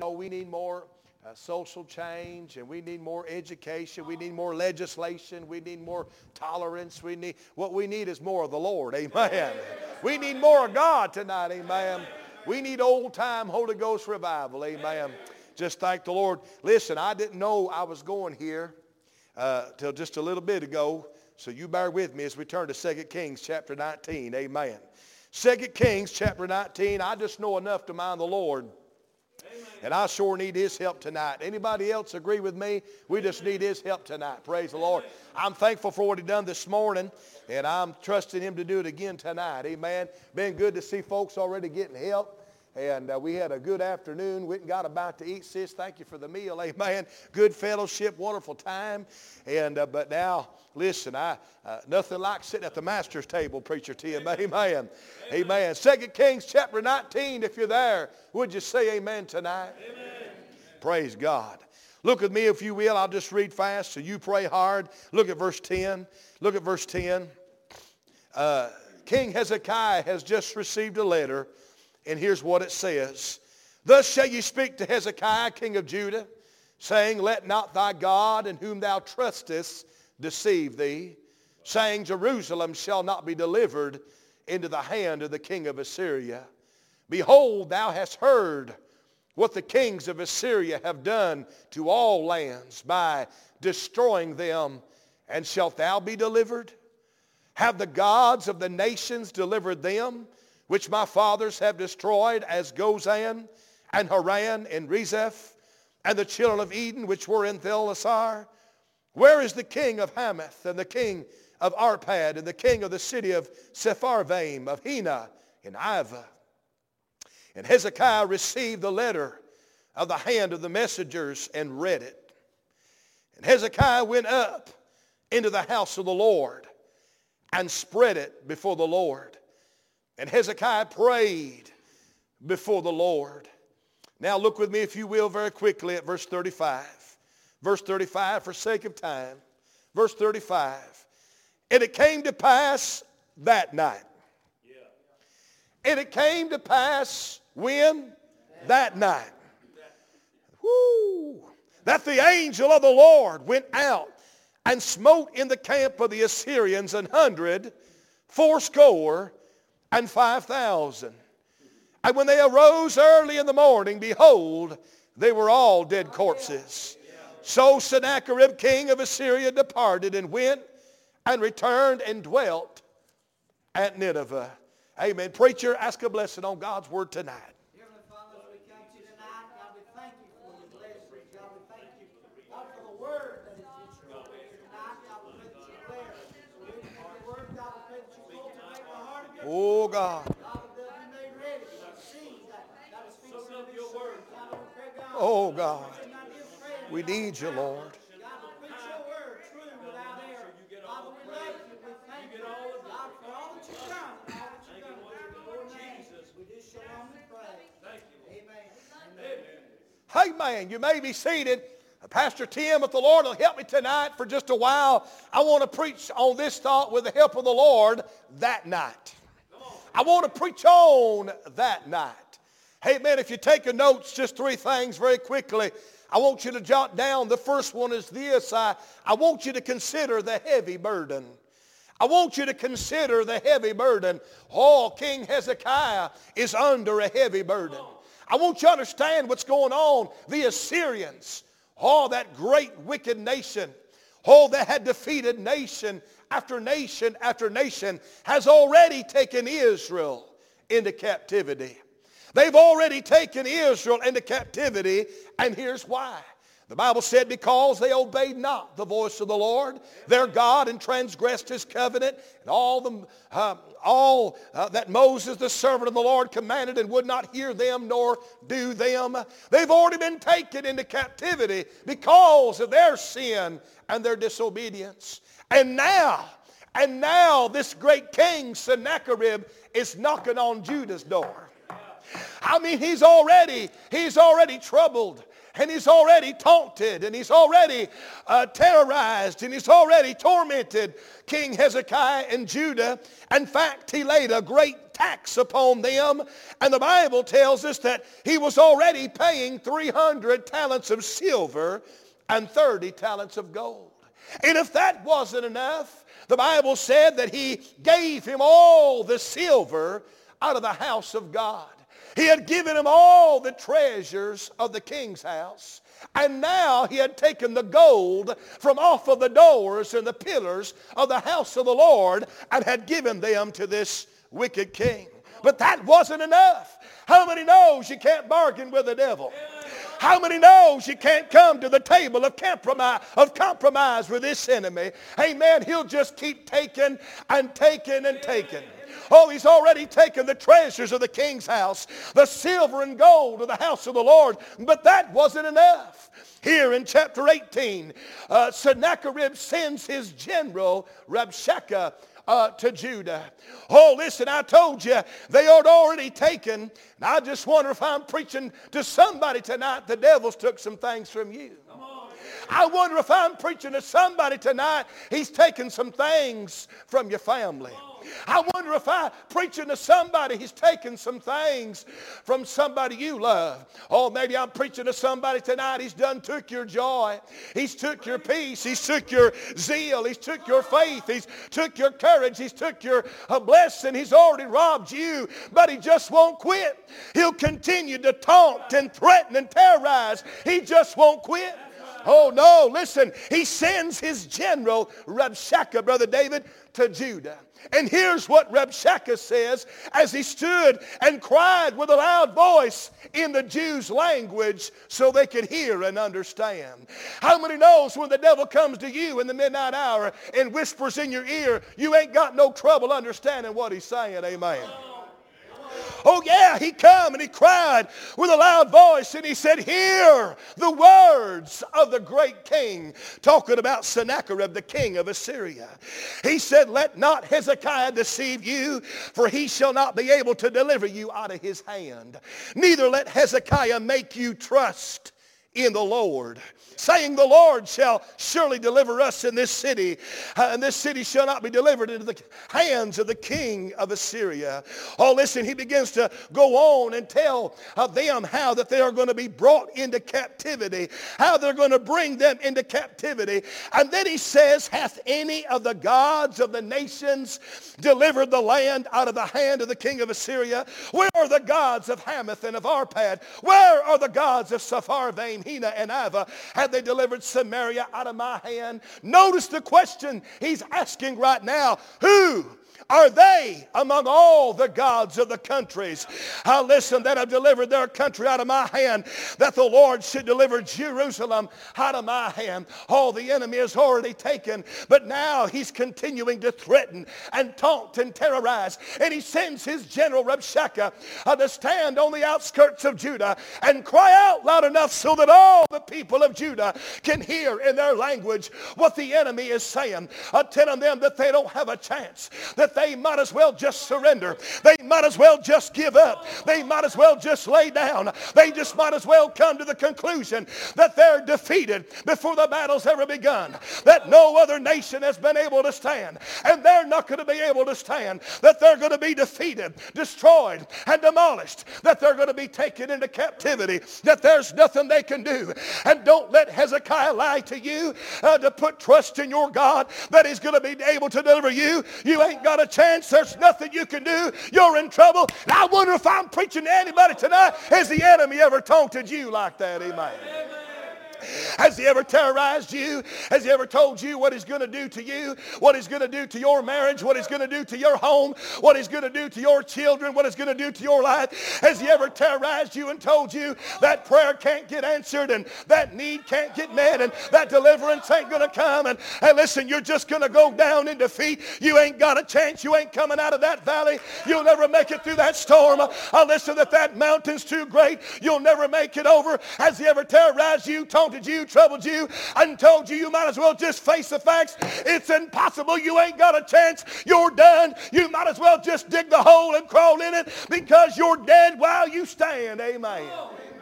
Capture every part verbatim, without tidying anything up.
know we need more uh, social change, and we need more education. We need more legislation. We need more tolerance. We need what we need is more of the Lord. Amen. We need more of God tonight. Amen. We need old-time Holy Ghost revival. Amen. Just thank the Lord. Listen, I didn't know I was going here uh, till just a little bit ago. So you bear with me as we turn to Second Kings chapter nineteen. Amen. Second Kings chapter nineteen. I just know enough to mind the Lord. Amen. And I sure need His help tonight. Anybody else agree with me? We just need His help tonight. Praise the Lord. I'm thankful for what He done this morning. And I'm trusting Him to do it again tonight. Amen. Been good to see folks already getting help. And uh, we had a good afternoon. Went and got about to eat, sis. Thank you for the meal. Amen. Good fellowship. Wonderful time. And uh, but now, listen, I uh, nothing like sitting at the master's table, Preacher Tim. Amen. Amen. Amen. Second Kings chapter nineteen, if you're there, would you say amen tonight? Amen. Praise God. Look at me, if you will. I'll just read fast, so you pray hard. Look at verse ten. Look at verse ten. Uh, King Hezekiah has just received a letter, and here's what it says. Thus shall you speak to Hezekiah, king of Judah, saying, let not thy God, in whom thou trustest, deceive thee, saying, Jerusalem shall not be delivered into the hand of the king of Assyria. Behold, thou hast heard what the kings of Assyria have done to all lands by destroying them, and shalt thou be delivered? Have the gods of the nations delivered them, which my fathers have destroyed, as Gozan and Haran and Rezeph, and the children of Eden which were in Thelasar? Where is the king of Hamath, and the king of Arpad, and the king of the city of Sepharvaim, of Hena and Ivah? And Hezekiah received the letter of the hand of the messengers and read it. And Hezekiah went up into the house of the Lord and spread it before the Lord. And Hezekiah prayed before the Lord. Now look with me, if you will, very quickly at verse thirty-five. Verse thirty-five, for sake of time. Verse thirty-five. And it came to pass that night. Yeah. And it came to pass when? That, that night. Woo! That the angel of the Lord went out and smote in the camp of the Assyrians an hundred fourscore and five thousand. And when they arose early in the morning, behold, they were all dead corpses. So Sennacherib, king of Assyria, departed and went and returned and dwelt at Nineveh. Amen. Preacher, ask a blessing on God's word tonight. Heavenly Father, as we come to you tonight, God, we thank you for your blessings. God, we thank you, God, for the word that is in your word tonight. God, we pray that you bless. We read the word, God, we pray that you cultivate the heart of your Oh, God. God, that we may ready to see that, that is speaking of your word. God, we pray, God. Oh, God. We need you, Lord. God, to preach your word true without error. Father, we love you. We thank you, God, for all that you've done and all that you've done in your name. We do shalom and pray. Thank you. Amen. Amen. Amen. You may be seated. Pastor Tim, if the Lord will help me tonight for just a while, I want to preach on this thought with the help of the Lord that night. I want to preach on that night. Hey, man, if you're taking notes, just three things very quickly. I want you to jot down. The first one is this. I, I want you to consider the heavy burden. I want you to consider the heavy burden. Oh, King Hezekiah is under a heavy burden. I want you to understand what's going on. The Assyrians, oh, that great wicked nation, oh, that had defeated nation after nation after nation, has already taken Israel into captivity. They've already taken Israel into captivity, and here's why. The Bible said, because they obeyed not the voice of the Lord, their God, and transgressed his covenant, and all, the, uh, all uh, that Moses, the servant of the Lord, commanded, and would not hear them nor do them. They've already been taken into captivity because of their sin and their disobedience. And now, and now this great king, Sennacherib, is knocking on Judah's door. I mean, he's already, he's already troubled. and he's already taunted, and he's already uh, terrorized, and he's already tormented King Hezekiah and Judah. In fact, he laid a great tax upon them, and the Bible tells us that he was already paying three hundred talents of silver and thirty talents of gold. And if that wasn't enough, the Bible said that he gave him all the silver out of the house of God. He had given him all the treasures of the king's house. And now he had taken the gold from off of the doors and the pillars of the house of the Lord and had given them to this wicked king. But that wasn't enough. How many knows you can't bargain with the devil? How many knows you can't come to the table of compromise, of compromise with this enemy? Amen. He'll just keep taking and taking and taking. Oh, he's already taken the treasures of the king's house, the silver and gold of the house of the Lord. But that wasn't enough. Here in chapter eighteen, uh, Sennacherib sends his general, Rabshakeh, Uh, to Judah. Oh, listen, I told you they had already taken. And I just wonder if I'm preaching to somebody tonight, the devil's took some things from you. I wonder if I'm preaching to somebody tonight, he's taken some things from your family. I wonder if I'm preaching to somebody, he's taken some things from somebody you love. Oh, maybe I'm preaching to somebody tonight, he's done took your joy. He's took your peace. He's took your zeal. He's took your faith. He's took your courage. He's took your uh, blessing. He's already robbed you, but he just won't quit. He'll continue to taunt and threaten and terrorize. He just won't quit. Oh, no, listen, he sends his general, Rabshakeh, Brother David, to Judah. And here's what Rabshakeh says as he stood and cried with a loud voice in the Jews' language so they could hear and understand. How many knows when the devil comes to you in the midnight hour and whispers in your ear, you ain't got no trouble understanding what he's saying? Amen. Oh yeah, he come and he cried with a loud voice and he said, hear the words of the great king, talking about Sennacherib, the king of Assyria. He said, let not Hezekiah deceive you, for he shall not be able to deliver you out of his hand. Neither let Hezekiah make you trust in the Lord, saying, the Lord shall surely deliver us in this city, uh, and this city shall not be delivered into the hands of the king of Assyria. Oh, listen, he begins to go on and tell uh, them how that they are going to be brought into captivity, how they're going to bring them into captivity. And then he says, hath any of the gods of the nations delivered the land out of the hand of the king of Assyria? Where are the gods of Hamath and of Arpad? Where are the gods of Sepharvaim, Hena, and Ava? Have they delivered Samaria out of my hand? Notice the question he's asking right now. Who are they among all the gods of the countries? I listen, that have delivered their country out of my hand, that the Lord should deliver Jerusalem out of my hand. Oh, the enemy is already taken, but now he's continuing to threaten and taunt and terrorize. And he sends his general Rabshakeh uh, to stand on the outskirts of Judah and cry out loud enough so that all the people of Judah can hear in their language what the enemy is saying, uh, telling them that they don't have a chance, that they might as well just surrender. They might as well just give up. They might as well just lay down. They just might as well come to the conclusion that they're defeated before the battle's ever begun, that no other nation has been able to stand, and they're not going to be able to stand, that they're going to be defeated, destroyed, and demolished, that they're going to be taken into captivity, that there's nothing they can do. And don't let Hezekiah lie to you uh, to put trust in your God that he's going to be able to deliver you. You ain't got a chance. There's nothing you can do. You're in trouble. And I wonder if I'm preaching to anybody tonight. Has the enemy ever taunted you like that? Amen. Amen. Has he ever terrorized you? Has he ever told you what he's going to do to you? What he's going to do to your marriage? What he's going to do to your home? What he's going to do to your children? What he's going to do to your life? Has he ever terrorized you and told you that prayer can't get answered and that need can't get met and that deliverance ain't going to come? And hey, listen, you're just going to go down in defeat. You ain't got a chance. You ain't coming out of that valley. You'll never make it through that storm. I listen, that that mountain's too great. You'll never make it over. Has he ever terrorized you, taunted you, troubled you, and told you you might as well just face the facts? It's impossible. You ain't got a chance. You're done. You might as well just dig the hole and crawl in it because you're dead while you stand. Amen.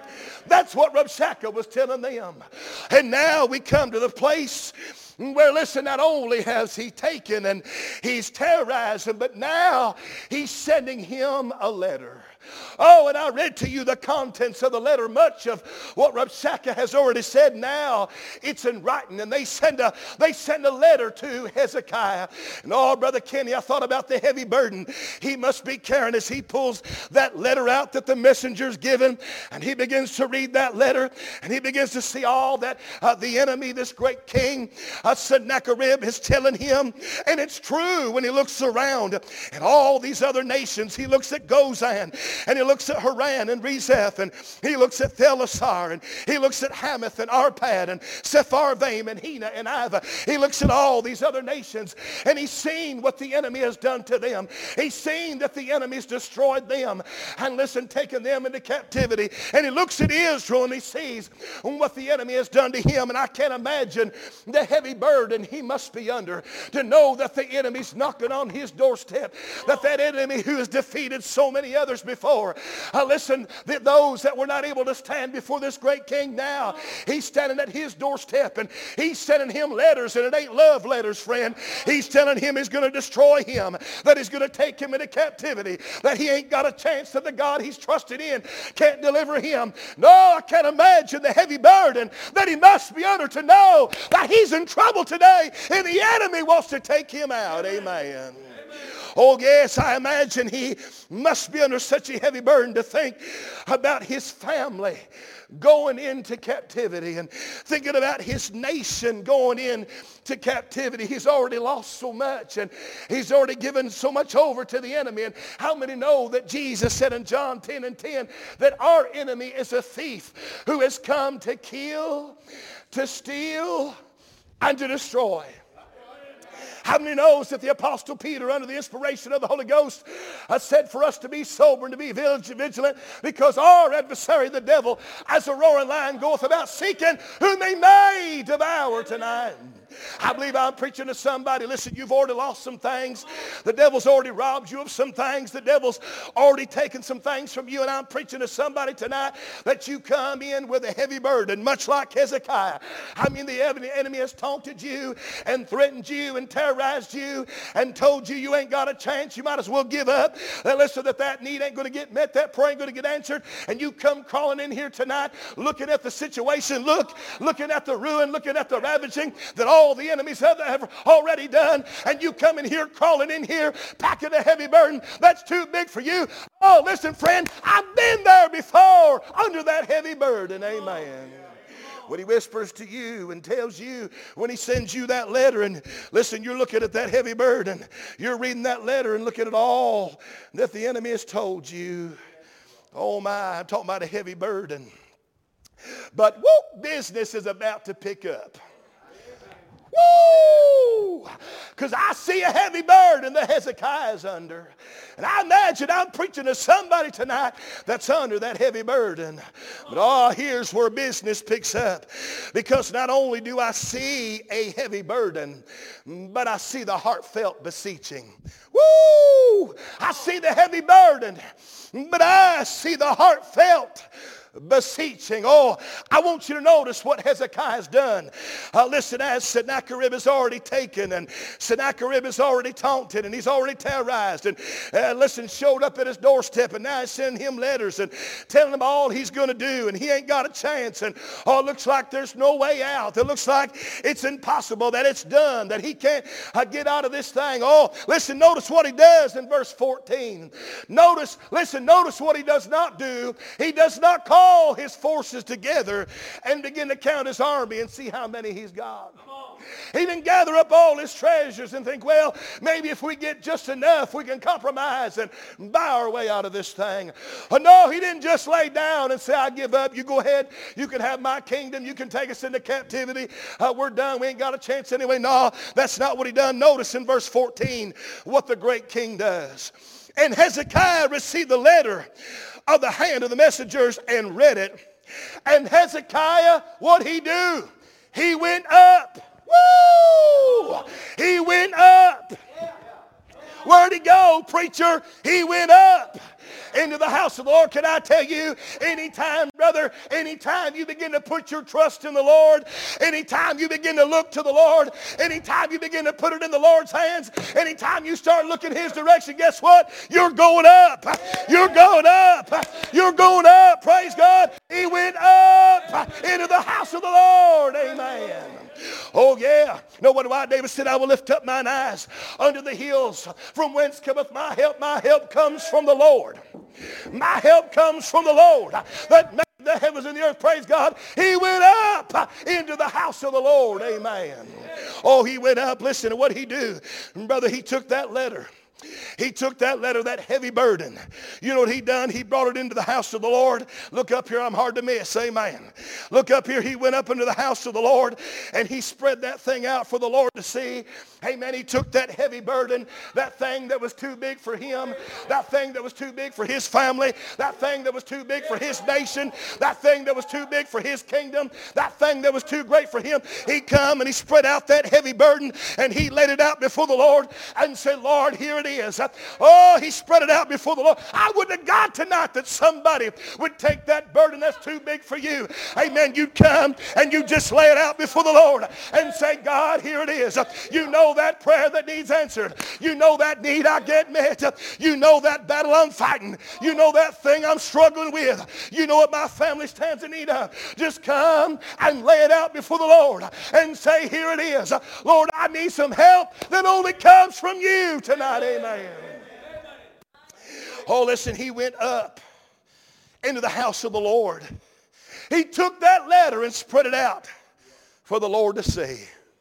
That's what Rabshakeh was telling them. And now we come to the place where, listen, not only has he taken and he's terrorized him, but now he's sending him a letter. Oh, and I read to you the contents of the letter. Much of what Rabshakeh has already said, now it's in writing. And they send a, they send a letter to Hezekiah. And oh, Brother Kenny, I thought about the heavy burden he must be carrying as he pulls that letter out that the messenger's given. And he begins to read that letter. And he begins to see all that uh, the enemy, this great king, uh, Sennacherib, is telling him. And it's true when he looks around at all these other nations. He looks at Gozan. And he looks at Haran and Rezeph, and he looks at Thelasar, and he looks at Hamath and Arpad and Sepharvaim and Hena and Iva. He looks at all these other nations, and he's seen what the enemy has done to them. He's seen that the enemy's destroyed them and, listen, taken them into captivity. And he looks at Israel and he sees what the enemy has done to him. And I can't imagine the heavy burden he must be under to know that the enemy's knocking on his doorstep, that that enemy who has defeated so many others before. Uh, listen, th- those that were not able to stand before this great king, now he's standing at his doorstep and he's sending him letters, and it ain't love letters, friend. He's telling him he's going to destroy him, that he's going to take him into captivity, that he ain't got a chance, that the God he's trusted in can't deliver him. No, I can't imagine the heavy burden that he must be under to know that he's in trouble today and the enemy wants to take him out. Amen. Oh, yes, I imagine he must be under such a heavy burden to think about his family going into captivity and thinking about his nation going into captivity. He's already lost so much, and he's already given so much over to the enemy. And how many know that Jesus said in John ten and ten that our enemy is a thief who has come to kill, to steal, and to destroy? How many knows that the Apostle Peter, under the inspiration of the Holy Ghost, uh, said for us to be sober and to be vigilant, because our adversary, the devil, as a roaring lion, goeth about seeking whom he may devour tonight. I believe I'm preaching to somebody. Listen, you've already lost some things. The devil's already robbed you of some things. The devil's already taken some things from you. And I'm preaching to somebody tonight that you come in with a heavy burden, much like Hezekiah. I mean, the enemy has taunted you and threatened you and terrorized you and told you you ain't got a chance. You might as well give up. That listen, that that need ain't going to get met. That prayer ain't going to get answered. And you come crawling in here tonight looking at the situation. Look, looking at the ruin, looking at the ravaging that all All the enemies have, have already done, and you come in here, crawling in here, packing a heavy burden that's too big for you. Oh, listen, friend, I've been there before under that heavy burden. Amen. When he whispers to you and tells you, when he sends you that letter, and listen, you're looking at that heavy burden, you're reading that letter and looking at all that the enemy has told you. Oh my, I'm talking about a heavy burden. But whoop, business is about to pick up. Woo! Because I see a heavy burden that Hezekiah's under. And I imagine I'm preaching to somebody tonight that's under that heavy burden. But oh, here's where business picks up. Because not only do I see a heavy burden, but I see the heartfelt beseeching. Woo! I see the heavy burden, but I see the heartfelt beseeching. Oh, I want you to notice what Hezekiah has done. Uh, listen, as Sennacherib is already taken, and Sennacherib is already taunted, and he's already terrorized, and uh, listen, showed up at his doorstep, and now he's sending him letters and telling him all he's going to do, and he ain't got a chance, and oh, it looks like there's no way out. It looks like it's impossible, that it's done, that he can't uh, get out of this thing. Oh, listen, notice what he does in verse fourteen. Notice, listen, notice what he does not do. He does not call all his forces together and begin to count his army and see how many he's got. He didn't gather up all his treasures and think, well, maybe if we get just enough, we can compromise and buy our way out of this thing. Oh, no, he didn't just lay down and say, I give up. You go ahead. You can have my kingdom. You can take us into captivity. Uh, we're done. We ain't got a chance anyway. No, that's not what he done. Notice in verse fourteen what the great king does. And Hezekiah received the letter of the hand of the messengers and read it. And Hezekiah, what'd he do? He went up. Woo! He went up. Where'd he go, preacher? He went up. into the house of the Lord. Can I tell you, anytime, brother, anytime you begin to put your trust in the Lord, anytime you begin to look to the Lord, anytime you begin to put it in the Lord's hands, anytime you start looking His direction, guess what? You're going up. You're going up. You're going up. Praise God. He went up into the house of the Lord. Amen. Oh, yeah. No wonder why David said, I will lift up mine eyes unto the hills, from whence cometh my help. My help comes from the Lord. My help comes from the Lord that made the heavens and the earth. Praise God. He went up into the house of the Lord. Amen. Oh, he went up. Listen to what he do. Brother, he took that letter. He took that letter, that heavy burden. You know what he done? He brought it into the house of the Lord. Look up here, I'm hard to miss. Amen. Look up here. He went up into the house of the Lord and he spread that thing out for the Lord to see. Amen. He took that heavy burden, that thing that was too big for him, that thing that was too big for his family, that thing that was too big for his nation, that thing that was too big for his kingdom, that thing that was too great for him. He come and he spread out that heavy burden and he laid it out before the Lord and said, Lord, here it is. Oh, he spread it out before the Lord. I wouldn't have got tonight that somebody would take that burden that's too big for you. Amen. You'd come and you just lay it out before the Lord and say, God, here it is. You know that prayer that needs answered. You know that need I get met. You know that battle I'm fighting. You know that thing I'm struggling with. You know what my family stands in need of. Just come and lay it out before the Lord and say, here it is. Lord, I need some help that only comes from you tonight. Amen. Oh, listen, he went up into the house of the Lord. He took that letter and spread it out for the Lord to see.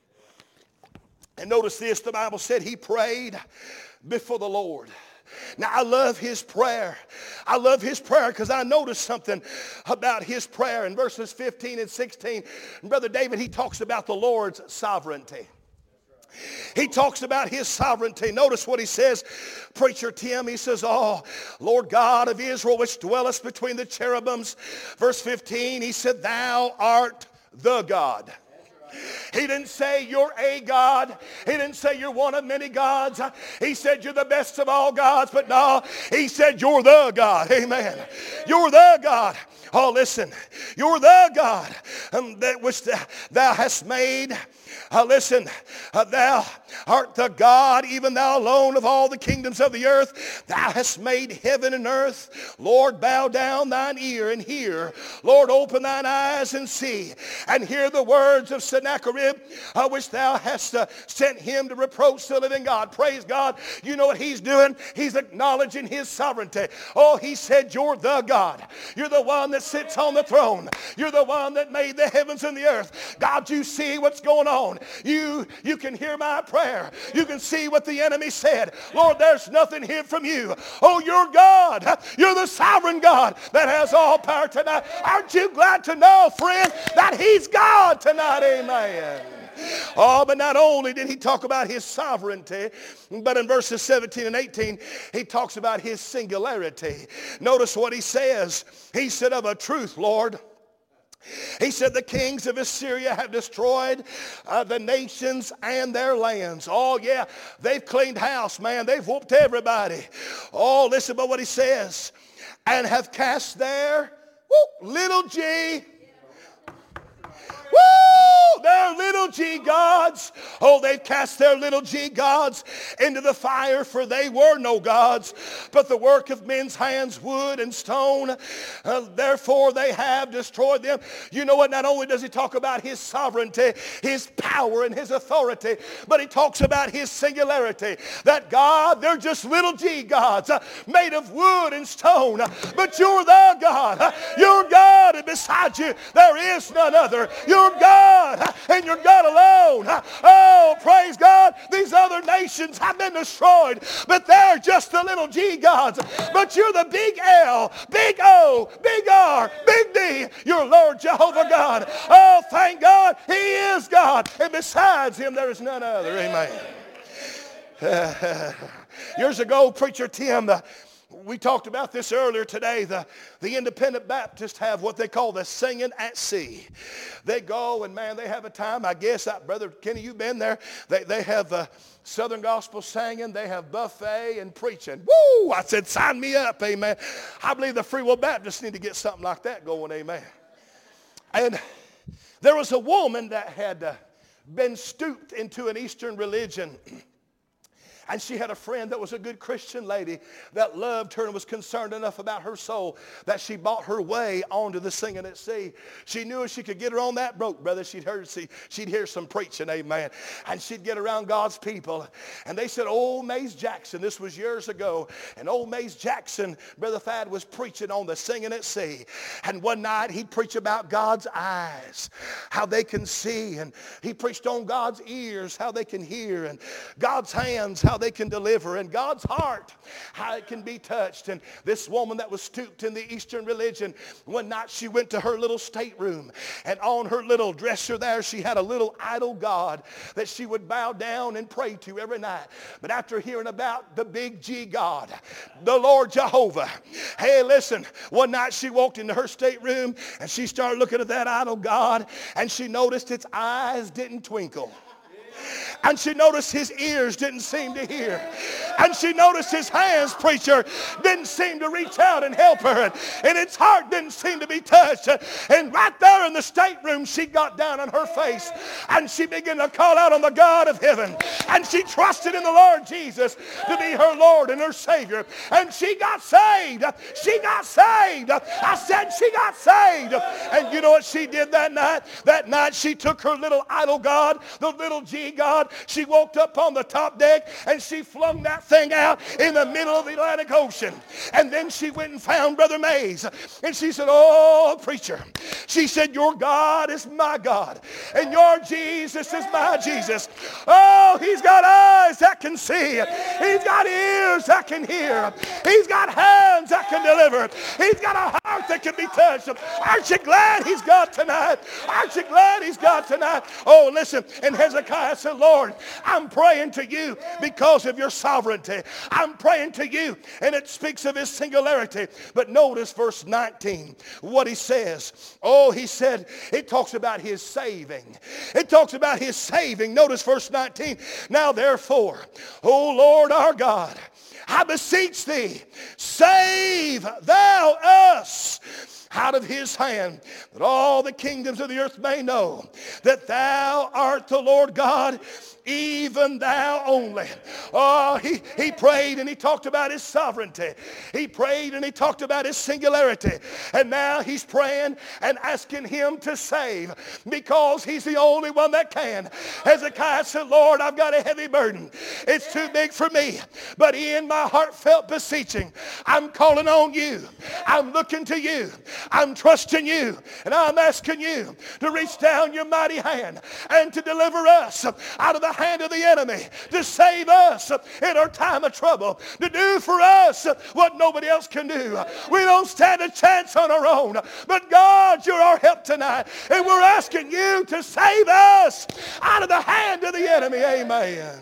And notice this, the Bible said he prayed before the Lord. Now, I love his prayer. I love his prayer because I noticed something about his prayer in verses fifteen and sixteen. And Brother David, he talks about the Lord's sovereignty. He talks about his sovereignty. Notice what he says, Preacher Tim. He says, oh, Lord God of Israel, which dwellest between the cherubims. Verse fifteen, he said, thou art the God. He didn't say you're a God. He didn't say you're one of many gods. He said you're the best of all gods. But no, he said you're the God. Amen. You're the God. Oh, listen. You're the God um, that which thou, thou hast made. Uh, listen, uh, thou art the God, even thou alone of all the kingdoms of the earth. Thou hast made heaven and earth. Lord, bow down thine ear and hear. Lord, open thine eyes and see. And hear the words of Sennacherib, uh, which thou hast uh, sent him to reproach the living God. Praise God. You know what he's doing? He's acknowledging his sovereignty. Oh, he said, you're the God. You're the one that sits on the throne. You're the one that made the heavens and the earth. God, you see what's going on. You, you can hear my prayer. You can see what the enemy said. Lord, there's nothing hid from you. Oh, you're God. You're the sovereign God that has all power tonight. Aren't you glad to know, friend, that he's God tonight? Amen. Oh, but not only did he talk about his sovereignty, but in verses seventeen and eighteen, he talks about his singularity. Notice what he says. He said, of a truth, Lord, he said, the kings of Assyria have destroyed uh, the nations and their lands. Oh, yeah, they've cleaned house, man. They've whooped everybody. Oh, listen to what he says. And have cast their whoop, little g. Woo! Their little g gods. Oh, they've cast their little g gods into the fire, for they were no gods, but the work of men's hands, wood and stone. Uh, therefore, they have destroyed them. You know what? Not only does he talk about his sovereignty, his power, and his authority, but he talks about his singularity. That God, they're just little g gods uh, made of wood and stone. But you're the God. Uh, you're God, and beside you, there is none other. You're God, and you're God alone. Oh, praise God. These other nations have been destroyed, but they're just the little g gods. But you're the big L, big O, big R, big D. You're Lord Jehovah God. Oh, thank God, he is God, and besides him there is none other. Amen. Uh, years ago, Preacher Tim, the We talked about this earlier today. The, the independent Baptists have what they call the singing at sea. They go and, man, they have a time. I guess, I, Brother Kenny, you've been there. They, they have the Southern Gospel singing. They have buffet and preaching. Woo! I said, sign me up, amen. I believe the Free Will Baptists need to get something like that going, amen. And there was a woman that had uh, been stooped into an Eastern religion. And she had a friend that was a good Christian lady that loved her and was concerned enough about her soul that she bought her way onto the singing at sea. She knew if she could get her on that boat, brother, she'd, heard, see, she'd hear some preaching, amen. And she'd get around God's people. And they said, old Mays Jackson, this was years ago, and old Mays Jackson, Brother Thad, was preaching on the singing at sea. And one night he'd preach about God's eyes, how they can see. And he preached on God's ears, how they can hear. And God's hands, how they can deliver, and God's heart, how it can be touched. And this woman that was stooped in the Eastern religion, one night she went to her little stateroom, and on her little dresser there she had a little idol god that she would bow down and pray to every night. But after hearing about the big G God, the Lord Jehovah, hey, listen, one night she walked into her stateroom and she started looking at that idol god, and she noticed its eyes didn't twinkle. And she noticed his ears didn't seem to hear. And she noticed his hands, preacher, didn't seem to reach out and help her. And, and its heart didn't seem to be touched. And right there in the stateroom, she got down on her face. And she began to call out on the God of heaven. And she trusted in the Lord Jesus to be her Lord and her Savior. And she got saved. She got saved. I said she got saved. And you know what she did that night? That night she took her little idol God, the little G God. She walked up on the top deck and she flung that thing out in the middle of the Atlantic Ocean. And then she went and found Brother Mays. And she said, oh, preacher. She said, your God is my God. And your Jesus is my Jesus. Oh, he's got eyes that can see. He's got ears that can hear. He's got hands that can deliver. He's got a heart that can be touched. Aren't you glad he's God tonight? Aren't you glad he's God tonight? Oh, listen. And Hezekiah said, Lord, I'm praying to you because of your sovereignty. I'm praying to you, and it speaks of his singularity. But notice verse nineteen, what he says. Oh, he said, it talks about his saving. It talks about his saving. Notice verse nineteen. Now therefore, O Lord our God, I beseech thee, save thou us out of his hand, that all the kingdoms of the earth may know that thou art the Lord God, even thou only. Oh, he, he prayed and he talked about his sovereignty. He prayed and he talked about his singularity. And now he's praying and asking him to save because he's the only one that can. Hezekiah said, Lord, I've got a heavy burden. It's too big for me. But in my heartfelt beseeching, I'm calling on you. I'm looking to you. I'm trusting you. And I'm asking you to reach down your mighty hand and to deliver us out of the hand of the enemy, to save us in our time of trouble, to do for us what nobody else can do. We don't stand a chance on our own, but God, you're our help tonight, and we're asking you to save us out of the hand of the enemy. Amen.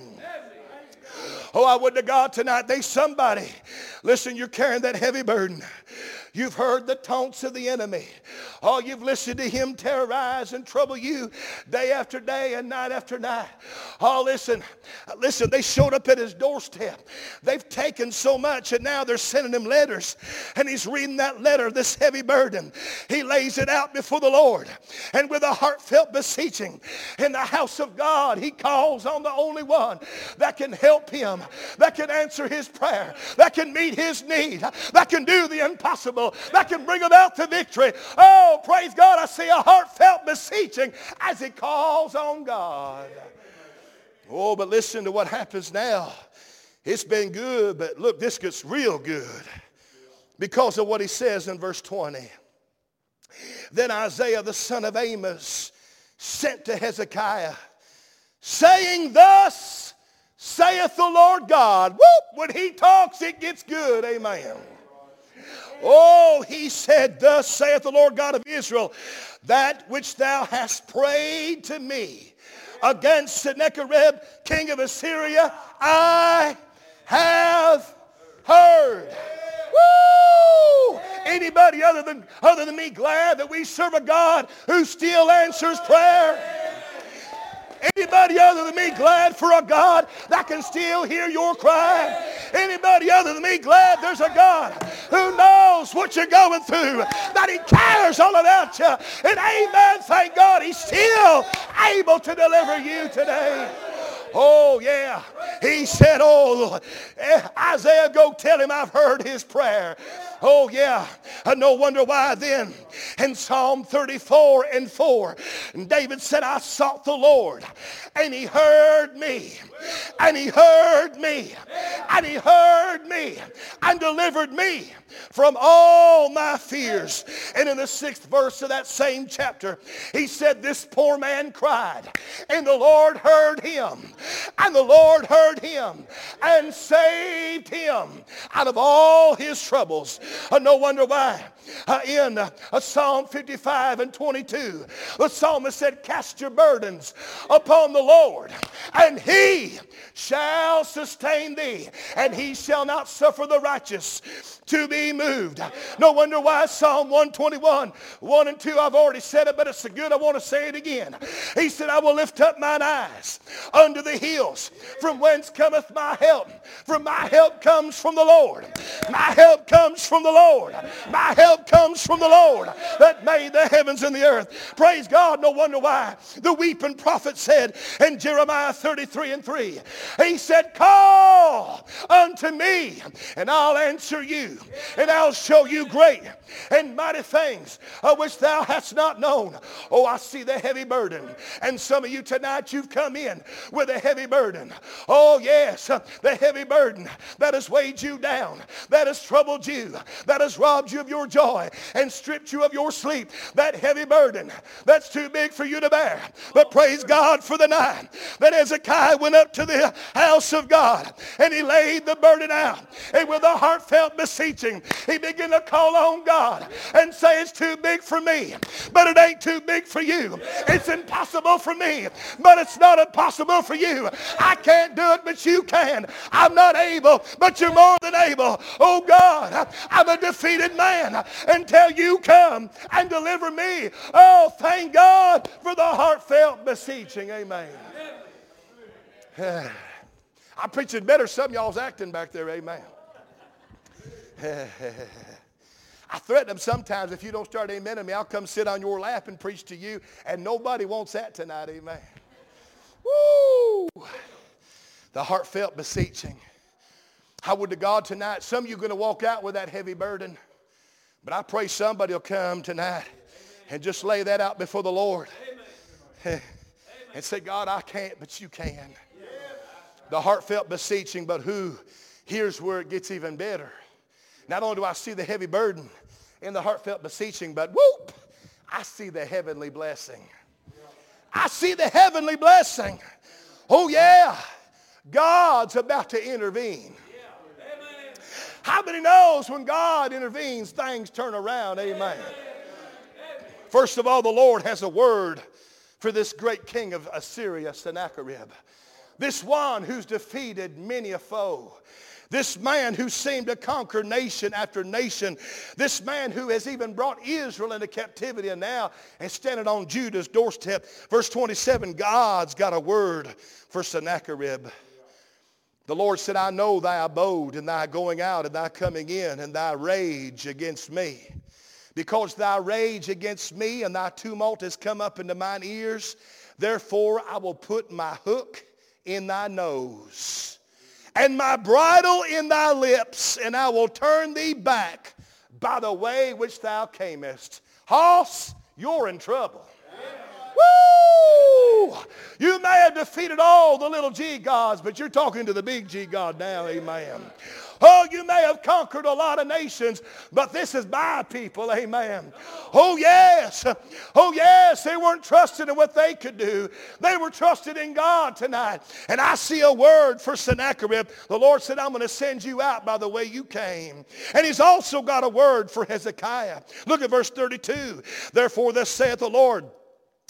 Oh, I would to God tonight, there's somebody, listen, you're carrying that heavy burden. You've heard the taunts of the enemy. Oh, you've listened to him terrorize and trouble you day after day and night after night. Oh, listen, listen, they showed up at his doorstep. They've taken so much and now they're sending him letters. And he's reading that letter, this heavy burden. He lays it out before the Lord. And with a heartfelt beseeching in the house of God, he calls on the only one that can help him, that can answer his prayer, that can meet his need, that can do the impossible, that can bring about the victory. Oh, praise God, I see a heartfelt beseeching as he calls on God. Oh, but listen to what happens now. It's been good, but look, this gets real good because of what he says in verse twenty. Then Isaiah the son of Amos sent to Hezekiah, saying, thus saith the Lord God. Whoop, when he talks, it gets good. Amen. Oh, he said, thus saith the Lord God of Israel, that which thou hast prayed to me against Sennacherib, king of Assyria, I have heard. Woo! Anybody other than, other than me glad that we serve a God who still answers prayer? Anybody other than me glad for a God that can still hear your cry? Anybody other than me glad there's a God who knows what you're going through, that he cares all about you? And amen, thank God, he's still able to deliver you today. Oh, yeah. He said, oh, Isaiah, go tell him I've heard his prayer. Oh, yeah. No wonder why then in Psalm thirty-four and four, David said, I sought the Lord, and he heard me, and he heard me, and he heard me, and delivered me from all my fears. And in the sixth verse of that same chapter, he said, this poor man cried, and the Lord heard him, and the Lord heard him, and saved him out of all his troubles. Uh, no wonder why uh, in uh, Psalm fifty-five and twenty-two, the psalmist said, cast your burdens upon the Lord, and he shall sustain thee, and he shall not suffer the righteous to be moved. No wonder why Psalm one twenty-one, one and two, I've already said it, but it's so good I want to say it again. He said, I will lift up mine eyes unto the hills, from whence cometh my help. For my help comes from the Lord. My help comes from the Lord. My help comes from the Lord that made the heavens and the earth. Praise God. No wonder why the weeping prophet said in Jeremiah thirty-three and three, he said, call unto me, and I'll answer you, and I'll show you great and mighty things of which thou hast not known. Oh, I see the heavy burden. And some of you tonight, you've come in with a heavy burden. Oh, yes, the heavy burden that has weighed you down, that has troubled you, that has robbed you of your joy and stripped you of your sleep. That heavy burden that's too big for you to bear. But praise God for the night that Hezekiah went up to the house of God, and he laid the burden out, and with a heartfelt beseeching, he began to call on God and say, it's too big for me, but it ain't too big for you. It's impossible for me, but it's not impossible for you. I can't do it, but you can. I'm not able, but you're more than able. Oh God, I'm a defeated man until you come and deliver me. Oh, thank God for the heartfelt beseeching. Amen. I'm preaching better. Some of y'all's acting back there. Amen. I threaten them sometimes, if you don't start amening me, I'll come sit on your lap and preach to you, and nobody wants that tonight. Amen. Woo! The heartfelt beseeching. I would to God tonight, some of you are going to walk out with that heavy burden, but I pray somebody will come tonight and just lay that out before the Lord. Amen. And say, God, I can't, but you can. The heartfelt beseeching, but who? Here's where it gets even better. Not only do I see the heavy burden in the heartfelt beseeching, but whoop, I see the heavenly blessing. I see the heavenly blessing. Oh yeah, God's about to intervene. How many knows when God intervenes, things turn around? Amen. First of all, the Lord has a word for this great king of Assyria, Sennacherib. This one who's defeated many a foe. This man who seemed to conquer nation after nation. This man who has even brought Israel into captivity and now is standing on Judah's doorstep. Verse twenty-seven, God's got a word for Sennacherib. The Lord said, I know thy abode and thy going out and thy coming in and thy rage against me. Because thy rage against me and thy tumult has come up into mine ears, therefore I will put my hook in thy nose and my bridle in thy lips, and I will turn thee back by the way which thou camest. Hoss, you're in trouble. Woo! You may have defeated all the little G gods, but you're talking to the big G God now. Amen. Oh, you may have conquered a lot of nations, but this is my people. Amen. Oh, yes. Oh, yes. They weren't trusting in what they could do. They were trusting in God tonight. And I see a word for Sennacherib. The Lord said, I'm going to send you out by the way you came. And he's also got a word for Hezekiah. Look at verse thirty-two. Therefore, thus saith the Lord,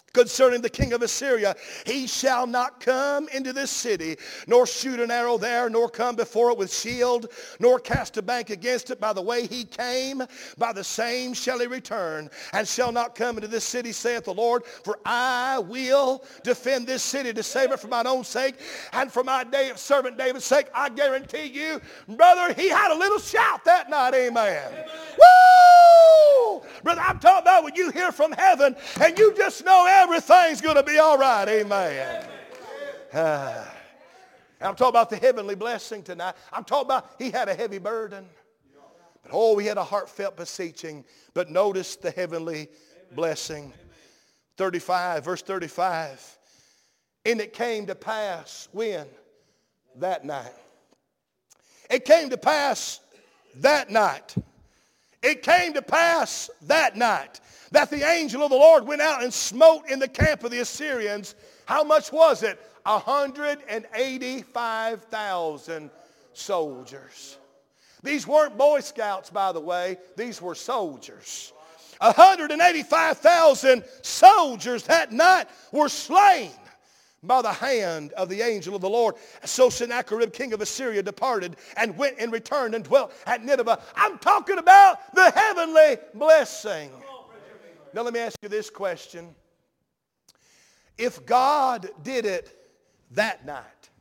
concerning the king of Assyria, he shall not come into this city, nor shoot an arrow there, nor come before it with shield, nor cast a bank against it. By the way he came, by the same shall he return, and shall not come into this city, saith the Lord. For I will defend this city to save it for mine own sake, and for my day of servant David's sake. I guarantee you, brother, he had a little shout that night, amen. Amen. Woo! Brother, I'm talking about when you hear from heaven, and you just know everything's going to be all right. Amen. Uh, I'm talking about the heavenly blessing tonight. I'm talking about he had a heavy burden. But oh, he had a heartfelt beseeching. But notice the heavenly blessing. thirty-five, verse thirty-five. And it came to pass when? That night. It came to pass that night. It came to pass that night that the angel of the Lord went out and smote in the camp of the Assyrians. How much was it? one hundred eighty-five thousand soldiers. These weren't Boy Scouts, by the way. These were soldiers. one hundred eighty-five thousand soldiers that night were slain by the hand of the angel of the Lord. So Sennacherib, king of Assyria, departed and went and returned and dwelt at Nineveh. I'm talking about the heavenly blessing. Now let me ask you this question. If God did it that night,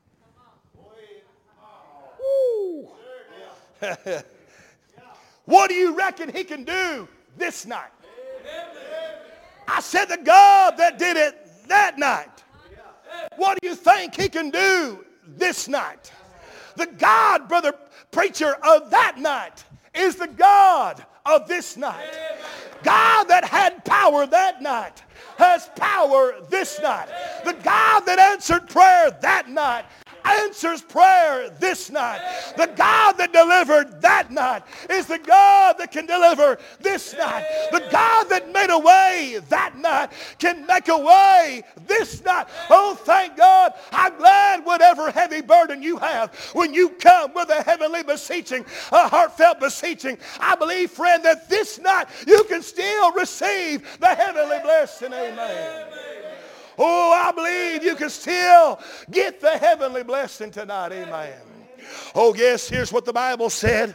woo, what do you reckon he can do this night? I said the God that did it that night. What do you think he can do this night? The God, brother preacher, of that night is the God of this night. God that had power that night has power this night. The God that answered prayer that night answers prayer this night. The God that delivered that night is the God that can deliver this night. The God that made a way that night can make a way this night. Oh, thank God. I'm glad whatever heavy burden you have, when you come with a heavenly beseeching, a heartfelt beseeching, I believe, friend, that this night you can still receive the heavenly blessing. Amen. Oh, I believe you can still get the heavenly blessing tonight. Amen. Oh, yes, here's what the Bible said.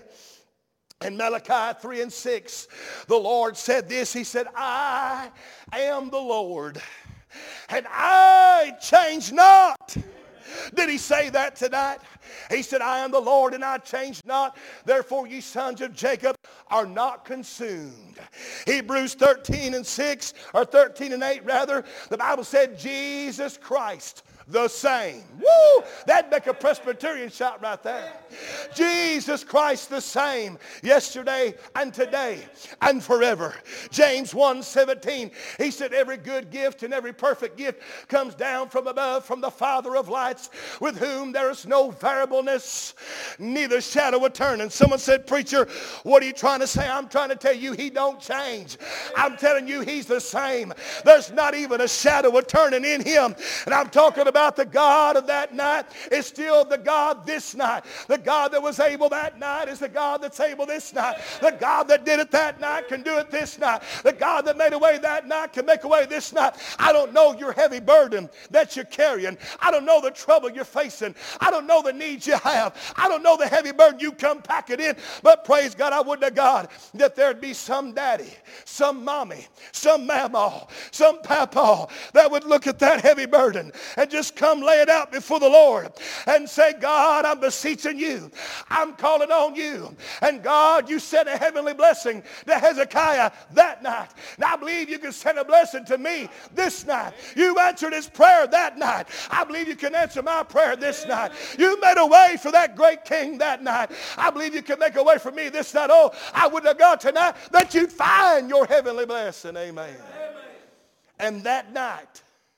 In Malachi three and six, the Lord said this. He said, I am the Lord, and I change not. Did he say that tonight? He said, I am the Lord and I change not. Therefore ye sons of Jacob are not consumed. Hebrews thirteen and six, or thirteen and eight rather, the Bible said Jesus Christ the same. Woo! That'd make a Presbyterian shout right there. Jesus Christ the same yesterday and today and forever. James one seventeen, he said every good gift and every perfect gift comes down from above, from the Father of lights, with whom there is no variableness, neither shadow of turning. Someone said, preacher, what are you trying to say? I'm trying to tell you he don't change. I'm telling you he's the same. There's not even a shadow of turning in him. And I'm talking about about the God of that night is still the God this night. The God that was able that night is the God that's able this night. The God that did it that night can do it this night. The God that made a way that night can make a way this night. I don't know your heavy burden that you're carrying. I don't know the trouble you're facing. I don't know the needs you have. I don't know the heavy burden you come packing in. But praise God, I would to God that there'd be some daddy, some mommy, some mama, some papa that would look at that heavy burden and just come lay it out before the Lord and say, God, I'm beseeching you. I'm calling on you. And God, you sent a heavenly blessing to Hezekiah that night. And I believe you can send a blessing to me this night. You answered his prayer that night. I believe you can answer my prayer this night. You made a way for that great king that night. I believe you can make a way for me this night. Oh, I would have God tonight that you'd find your heavenly blessing. Amen. Amen. And that night,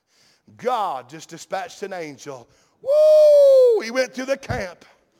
God just dispatched an angel. Woo! He went through the camp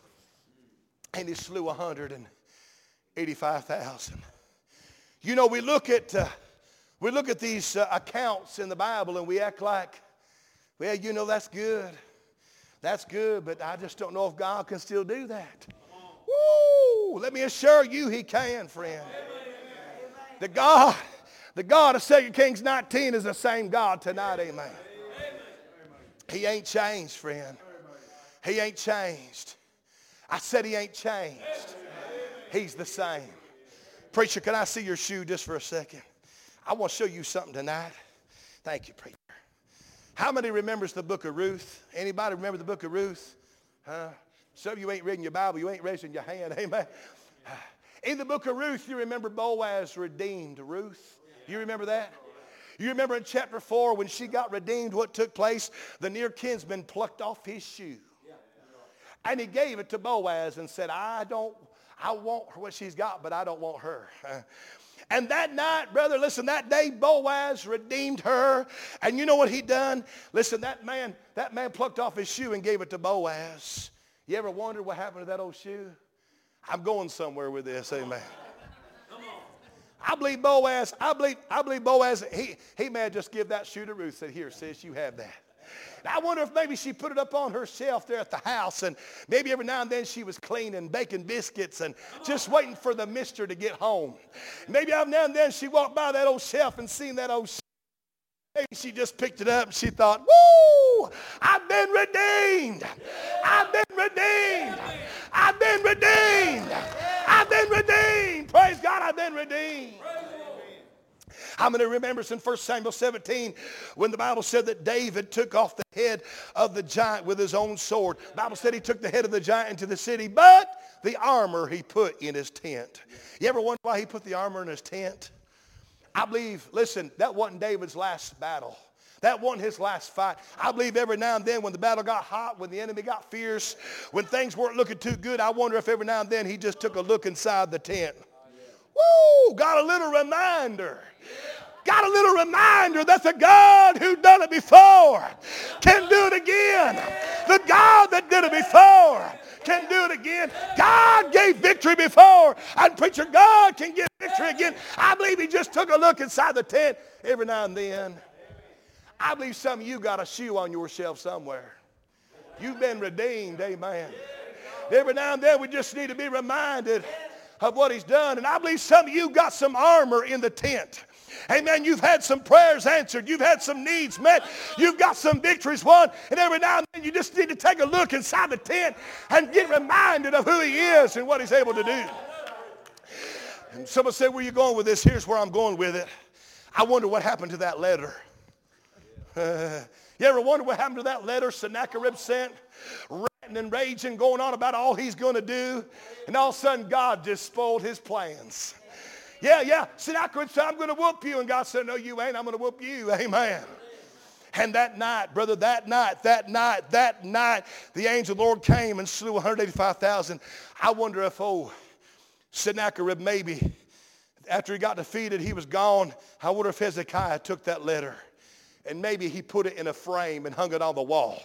and he slew one hundred eighty-five thousand. You know, we look at uh, we look at these uh, accounts in the Bible and we act like, well, you know, that's good. That's good, but I just don't know if God can still do that. Woo! Let me assure you he can, friend. The God The God of Second Kings nineteen is the same God tonight, amen. He ain't changed, friend. He ain't changed. I said he ain't changed. He's the same. Preacher, can I see your shoe just for a second? I want to show you something tonight. Thank you, preacher. How many remembers the book of Ruth? Anybody remember the book of Ruth? Huh? Some of you ain't reading your Bible. You ain't raising your hand. Amen. In the book of Ruth, you remember Boaz redeemed Ruth. You remember that? You remember in chapter four when she got redeemed, what took place? The near kinsman plucked off his shoe. And he gave it to Boaz and said, I don't, I want what she's got, but I don't want her. And that night, brother, listen, that day Boaz redeemed her. And you know what he done? Listen, that man, that man plucked off his shoe and gave it to Boaz. You ever wondered what happened to that old shoe? I'm going somewhere with this, amen. I believe Boaz, I believe, I believe Boaz, he, he may have just give that shoe to Ruth, said, here, sis, you have that. And I wonder if maybe she put it up on her shelf there at the house, and maybe every now and then she was cleaning, baking biscuits, and just waiting for the mister to get home. Maybe every now and then she walked by that old shelf and seen that old shelf. Maybe she just picked it up and she thought, woo, I've been redeemed. I've been redeemed. I've been redeemed. I've been redeemed. Praise God, I've been redeemed. How many remembers in First Samuel seventeen when the Bible said that David took off the head of the giant with his own sword? The Bible said he took the head of the giant into the city, but the armor he put in his tent. You ever wonder why he put the armor in his tent? I believe, listen, that wasn't David's last battle. That wasn't his last fight. I believe every now and then when the battle got hot, when the enemy got fierce, when things weren't looking too good, I wonder if every now and then he just took a look inside the tent. Woo! Got a little reminder. Got a little reminder that the God who done it before can do it again. The God that did it before can do it again. God gave victory before, and preacher, God can give victory again. I believe he just took a look inside the tent every now and then. I believe some of you got a shoe on your shelf somewhere. You've been redeemed, amen. Every now and then we just need to be reminded of what he's done. And I believe some of you got some armor in the tent. Amen. You've had some prayers answered. You've had some needs met. You've got some victories won. And every now and then you just need to take a look inside the tent and get reminded of who he is and what he's able to do. And someone said, where are you going with this? Here's where I'm going with it. I wonder what happened to that letter. Uh, you ever wonder what happened to that letter Sennacherib sent? Ranting and raging, going on about all he's going to do. And all of a sudden, God just spoiled his plans. Yeah, yeah. Sennacherib said, I'm going to whoop you. And God said, no, you ain't. I'm going to whoop you. Amen. And that night, brother, that night, that night, that night, the angel of the Lord came and slew one hundred eighty-five thousand. I wonder if, oh, Sennacherib maybe, after he got defeated, he was gone. I wonder if Hezekiah took that letter and maybe he put it in a frame and hung it on the wall.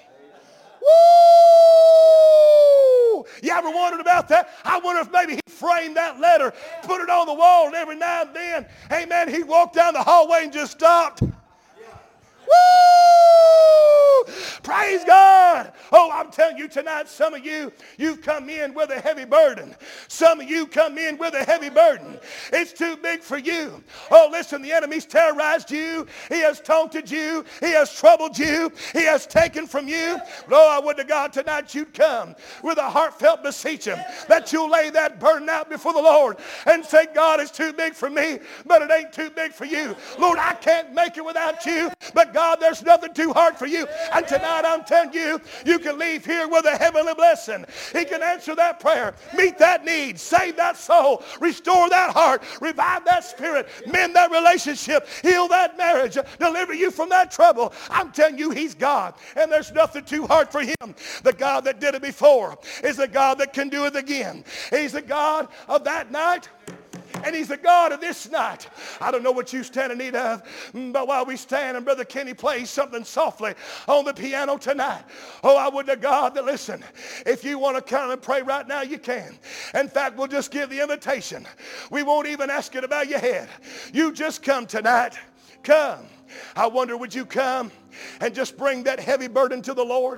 Woo! You ever wondered about that? I wonder if maybe he framed that letter, put it on the wall, and every now and then, amen, he'd walk down the hallway and just stopped. Woo! Praise God. Oh, I'm telling you tonight, some of you, you've come in with a heavy burden. Some of you come in with a heavy burden. It's too big for you. Oh, listen, the enemy's terrorized you. He has taunted you. He has troubled you. He has taken from you. But oh, I would to God tonight you'd come with a heartfelt beseeching that you'll lay that burden out before the Lord and say, God, it's too big for me, but it ain't too big for you. Lord, I can't make it without you, but God, there's nothing too hard for you. And tonight I'm telling you, you can leave here with a heavenly blessing. He can answer that prayer, meet that need, save that soul, restore that heart, revive that spirit, mend that relationship, heal that marriage, deliver you from that trouble. I'm telling you, he's God, and there's nothing too hard for him. The God that did it before is the God that can do it again. He's the God of that night, and he's the God of this night. I don't know what you stand in need of, but while we stand and Brother Kenny plays something softly on the piano tonight, oh, I would to God that, listen, if you want to come and pray right now, you can. In fact, we'll just give the invitation. We won't even ask you to bow your head. You just come tonight. Come. I wonder, would you come and just bring that heavy burden to the Lord?